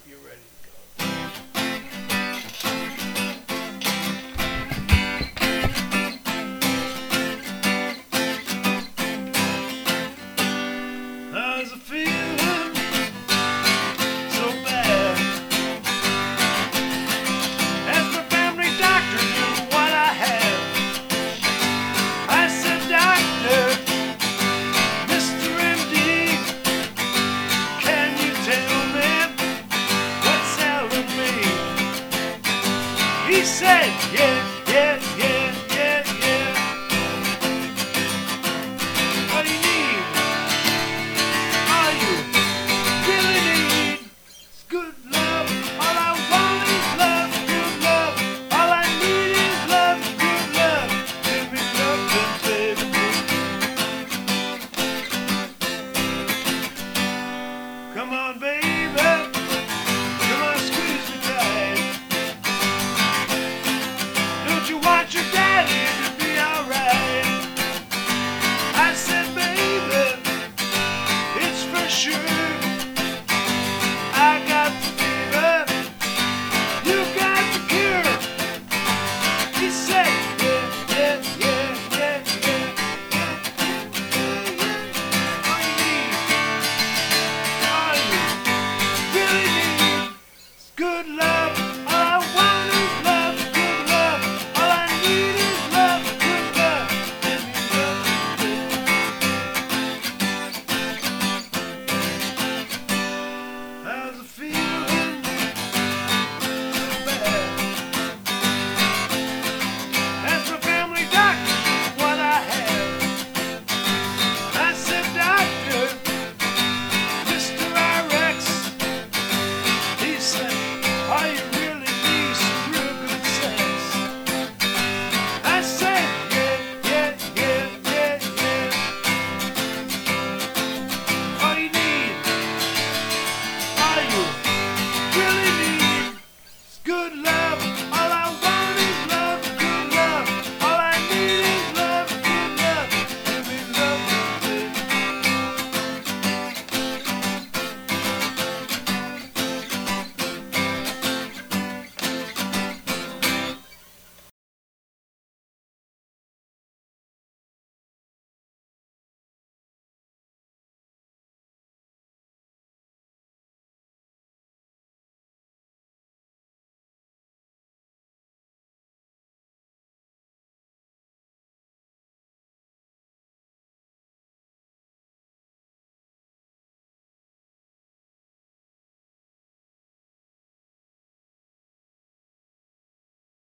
you're ready to go. How's it feeling so bad? As my family doctor knew what I had. I said, Doctor, Mr. MD, can you tell me what's ailing me? He said, yeah.